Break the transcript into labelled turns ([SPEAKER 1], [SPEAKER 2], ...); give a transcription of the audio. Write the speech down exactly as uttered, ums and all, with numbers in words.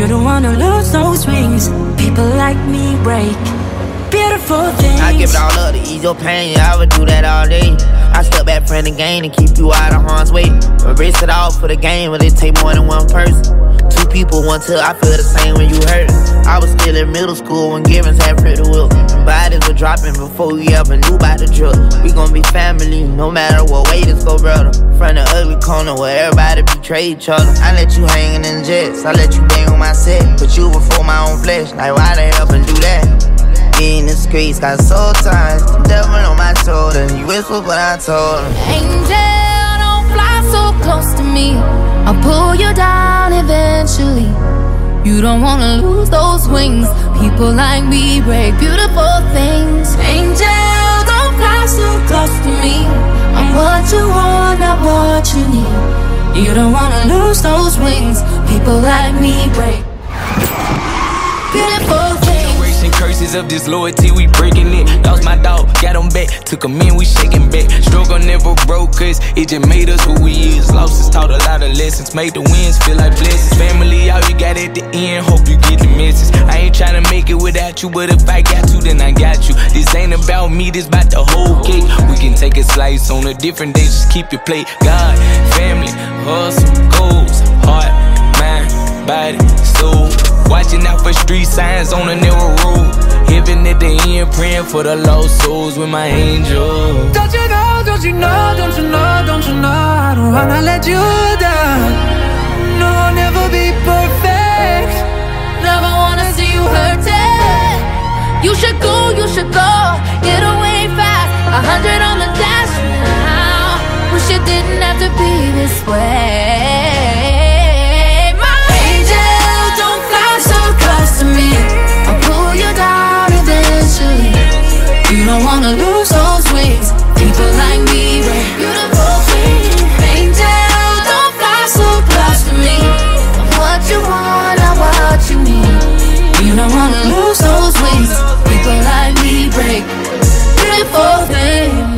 [SPEAKER 1] You don't wanna lose those wings. People like me break beautiful things.
[SPEAKER 2] I give it all up to ease your pain. I would do that all day. I step back from the game and keep you out of harm's way. Embrace it all for the game, but it take more than one person. Two people, one till I feel the same when you hurt. I was still in middle school when Givens had Pretty Will. Bodies were dropping before we ever knew about the drug. We gon' be family, no matter what way this go, brother. From the ugly corner where everybody betray each other. I let you hangin' in jets, I let you bang on my set. Put you before my own flesh, like why the hell and do that? In the streets, got soul ties, devil on my shoulder. You whisper, but I told him,
[SPEAKER 3] angel, don't fly so close to me. I'll pull you down eventually. You don't wanna lose those wings. People like me break beautiful things. Angel, don't fly so close to me. I'm what you want, not what you need. You don't wanna lose those wings. People like me break beautiful things.
[SPEAKER 4] Curses of disloyalty, we breaking it. Lost my dog, got him back. Took him in, we shaking back. Struggle never broke us, it just made us who we is. Losses taught a lot of lessons, made the wins feel like blessings. Family, all you got at the end, hope you get the message. I ain't tryna make it without you, but if I got to, then I got you. This ain't about me, this about the whole cake. We can take a slice on a different day, just keep your plate. God, family, hustle, goals, heart, mind, body, soul. Watching out for street signs on a narrow road. Heaven at the end, praying for the lost souls with my angel.
[SPEAKER 5] Don't you know, don't you know, don't you know, don't you know I don't wanna let you down. No, I'll never be perfect.
[SPEAKER 3] Never wanna see you hurting. You should go, you should go. Get away fast, a hundred on the dash now. Wish it didn't have to be this way. Me, I'll pull you down eventually. You don't wanna lose those wings. People like me break beautiful things. Angel, don't fly so close to me. I'm what you want, not what you need. You don't wanna lose those wings. People like me break beautiful things.